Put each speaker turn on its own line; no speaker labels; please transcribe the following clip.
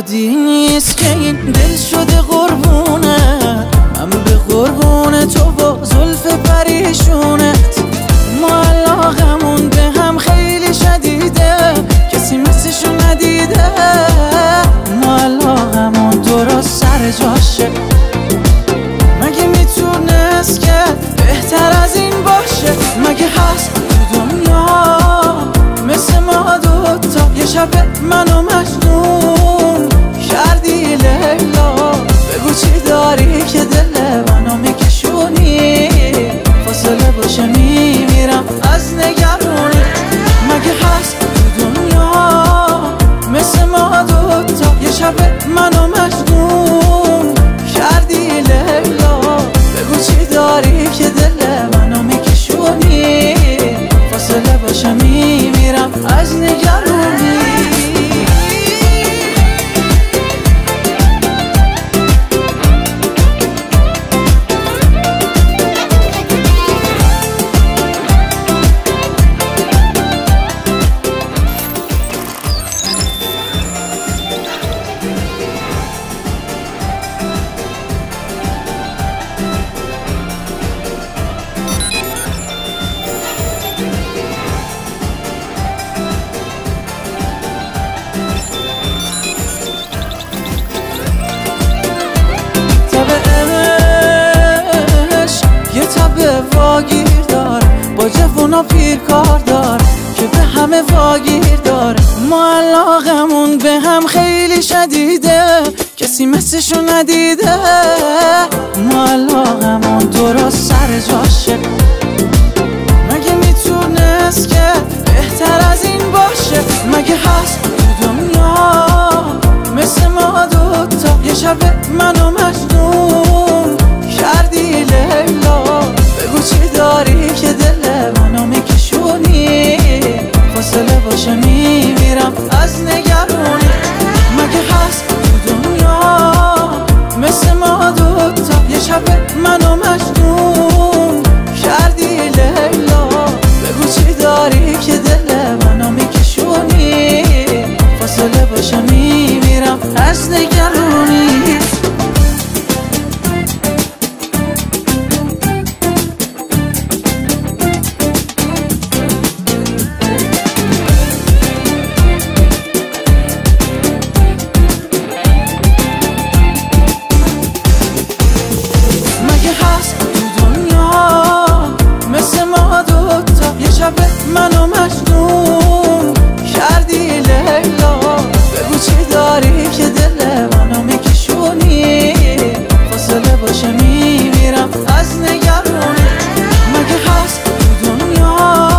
تعادی نیست که این دل شده قربونه، من به قربون تو و زلف پریشونت. ما علاقمون به هم خیلی شدیده، کسی مثلشو ندیده. ما علاقمون درست سر جاشه، مگه میتونست که بهتر از این باشه؟ مگه هست تو دنیا مثل ما دوتا؟ یه شب منو مجنون کردی لیلا، بگو چی داری که دل منو میکشونی؟ فاصله باشه میمیرم از نگرانی. مگه هست تو دنیا مثل ما دوتا؟ یه شب منو مجنون کردی لیلا، بگو چی داری که دل منو میکشونی؟ فاصله باشه میمیرم از نگرانی. واگیر دار با جوونا پیر کار دار که به همه واگیر داره. ما علاقمون به هم خیلی شدیده، کسی مثلشو ندیده. ما علاقمون درست سر جاشه، مگه میتونست که بهتر از این باشه؟ مگه هست تو دنیا مثل ما دوتا؟ یه شب منو مجنون کردی لیلا، بگو چی داری که دل منو میکشونی؟ فاصله باشه میمیرم از نگرانی. مگه هست تو دنیا مثل ما دوتا؟ یه شب منو مجنون کردی لیلا، بگو چی داری که دل منو میکشونی؟ فاصله باشه میمیرم از نگرانی. منو مجنون کردی لیلا، بگو چی داری که دل منو میکشونی؟ فاصله باشه میمیرم از نگرانی. مگه هست تو دنیا